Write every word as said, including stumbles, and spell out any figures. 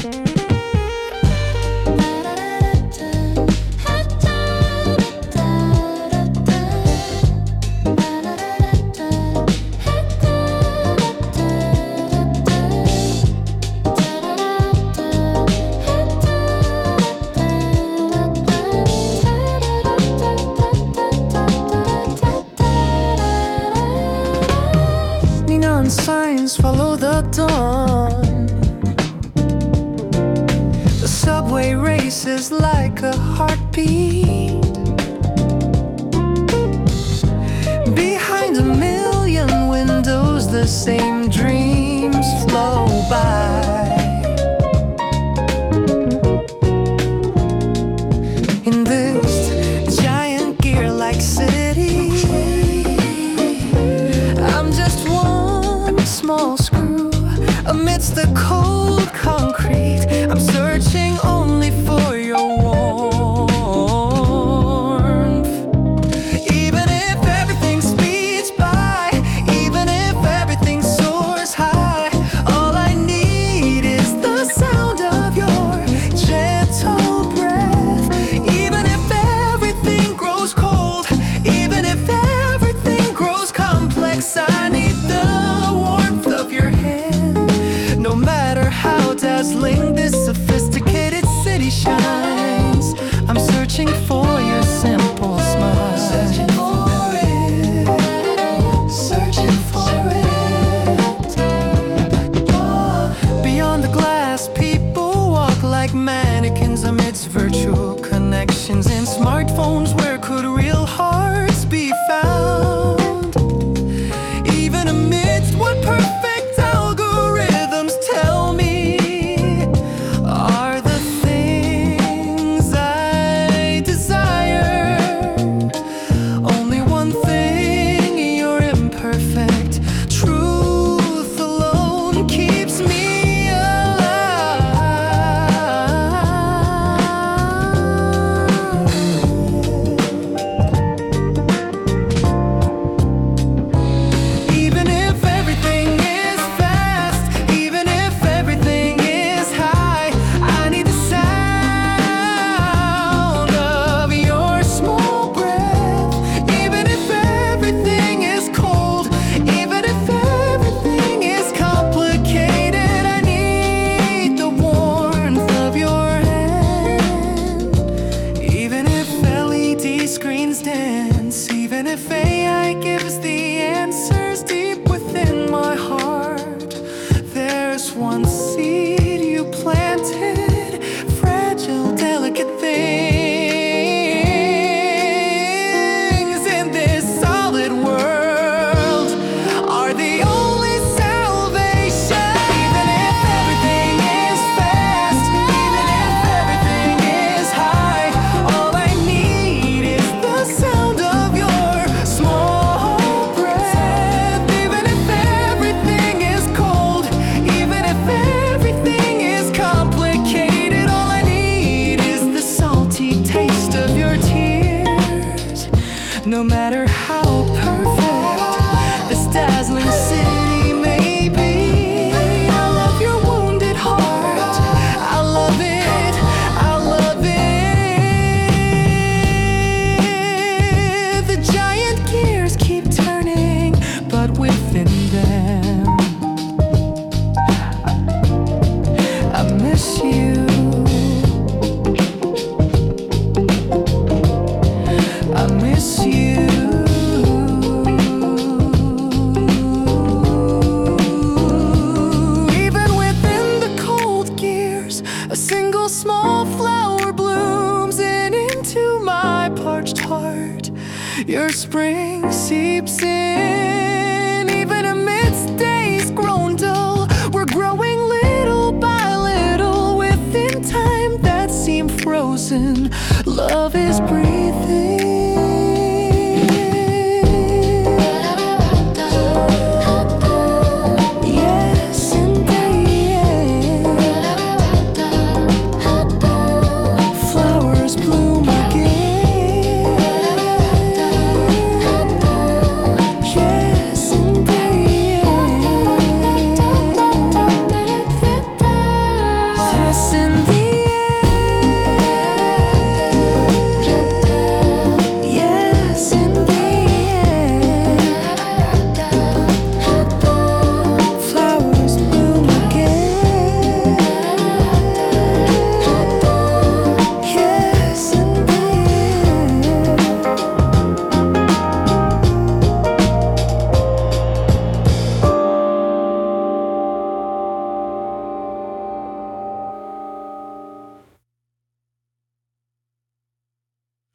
Signs follow the dawn. The subway races like a heartbeat. Behind a million windows, the same dreams flow by. In this giant gear-like city, I'm just one small screw amidst the cold concrete. I'm searching only for your warmth. Even if everything speeds by, even if everything soars high, all I need is the sound of your gentle breath. Even if everything grows cold, even if everything grows complex, I need the no matter how dazzling this sophisticated city shines. I'm searching for your simple smile. Searching for it, searching for it. Oh, beyond the glass, people walk like mannequins amidst virtual connections in smartphones. Where could real hearts be found? Even amidst what perfect dance, even if A I gives the answers deep within my heart, there's one seed you planted, fragile, delicate things in this solid world are the only salvation. Even if everything is fast, even if everything is high, all I need is the sound of your small breath. Even if everything is cold, even if everything is complicated, all I need is the salty taste of your tears. No matter how perfect this dazzling city may be, I love your wounded heart. I love it, I love it. The giant gears keep turning, but within them I miss you. I miss you. Even within the cold gears, a single small flower blooms in into my parched heart. Your spring seeps in, even amidst days grown dull. We're growing little by little within time that seem frozen. Love is breathing. Yes, indeed. Flowers bloom again. Yes, indeed. us in